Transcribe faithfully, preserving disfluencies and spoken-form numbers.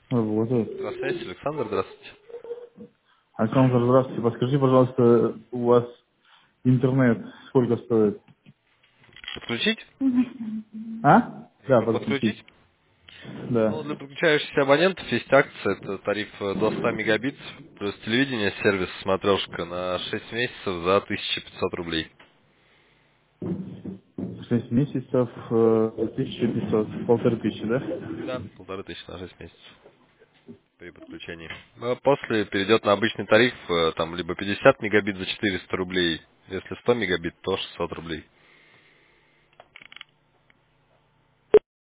Работает. Здравствуйте, Александр, здравствуйте. Александр, здравствуйте. Подскажите, пожалуйста, у вас интернет сколько стоит? Подключить? А? Да, Либо подключить. подключить? Ну, Да. для подключающихся абонентов есть акция, это тариф э, до ста мегабит, плюс телевидение, сервис, смотрешка на шесть месяцев за тысяча пятьсот рублей. Шесть месяцев, э, тысяча пятьсот, полторы тысячи, да? Да. Полторы тысячи на шесть месяцев при подключении. Ну, а после перейдет на обычный тариф, э, там, либо пятьдесят мегабит за четыреста рублей, если сто мегабит, то шестьсот рублей.